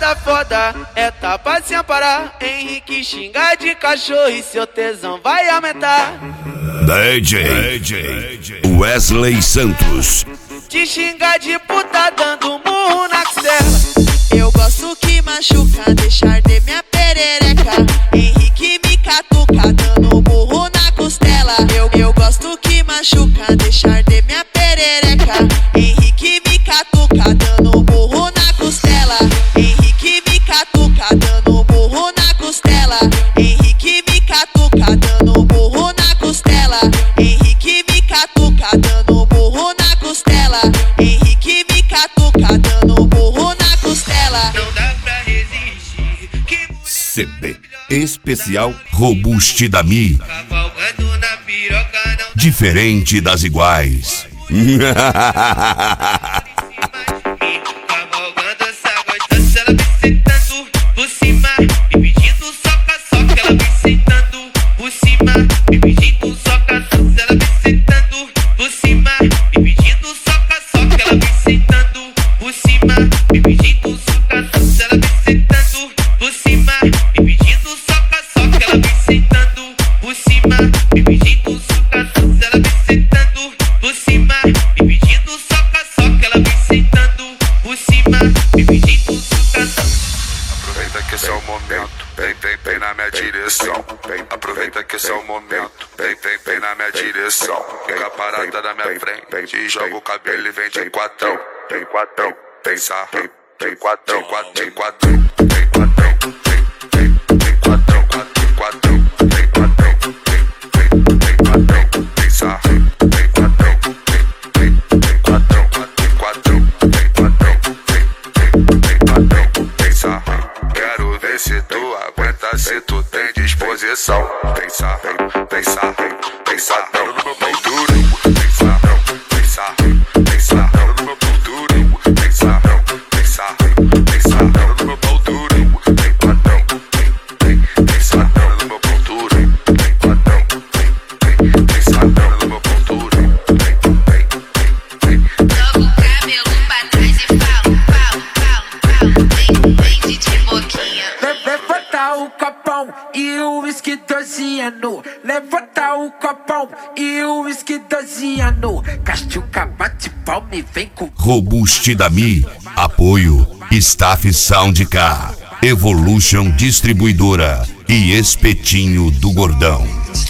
parada foda, é tapa sem parar. Henrique xinga de cachorro e seu tesão vai aumentar. DJ Wesley Santos. Te xinga de puta dando murro na costela. Eu gosto que machuca, deixar de minha perereca. Henrique me catuca dando murro na costela. Eu gosto que machuca, deixar de minha perereca. Henrique me catuca dando murro na costela. Henrique me catuca dando murro na costela. Henrique me catuca dando murro na costela. Henrique me catuca dando murro na costela. Henrique me catuca dando murro na costela. Não dá pra resistir. CB Especial Robuste da Mi. Diferente das iguais. Cavalgando essa gostosa, ela vem sentando por cima, me pedindo soca-soca. Ela vem sentando por cima, me pedindo soca-soca. Ela vem sentando por cima, me pedindo soca-soca. Ela vem sentando por cima, me pedindo soca-soca. Ela vem sentando por cima, me pedindo soca-soca. Ela vem sentando por cima, me pedindo soca-soca. Ela vem sentando por cima, me pedindo soca-soca. Ela vem sentando por cima, me pedindo soca-soca. Aproveita que esse é o momento, vem na minha direção. Aproveita que esse é o momento, vem na minha direção. Pega a parada da minha frente, joga o cabelo e vem de quatro. Tem quatro, tem sarro, tem quatro, tem quatro, tem quatro, tem quatro, tem quatro, tem quatro, tem quatro, tem quatro, tem sarro, tem quatro, tem quatro, tem quatro, tem quatro, tem quatro, tem sarro. Quero ver se tu aguenta, se tu tem disposição. Tem sarro, tem sarro, tem sarro no meu pau duro. Tem sarro, tem sarro, tem sarro no meu pau duro. Tem sarro, tem sarro, tem sarro no meu pau duro. Tem quadrão, tem sarro no meu pau duro. Tem quadrão, tem sarro no meu pau duro. Joga o cabelo pra trás e fala, vem de boquinha. Levanta o copão e o uísque 12 anos. Levanta o copão e o uísque 12 anos. Castiuca bate palma e vem com Robuste da Mi. Apoio Staff Soundcar, Evolution Distribuidora e Espetinho do Gordão.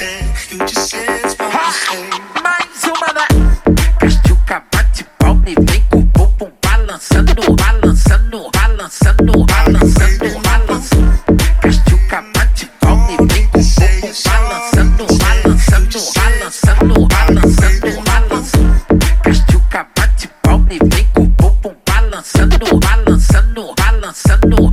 mais uma da Castiuca bate palma e vem com o bumbum balançando, balançando, balançando, balançando, balançando. Castiuca bate palma e vem com o bumbum balançando, balançando, balançando, balançando, balançando. Castiuca bate palma e vem com o bumbum balançando, balançando, balançando.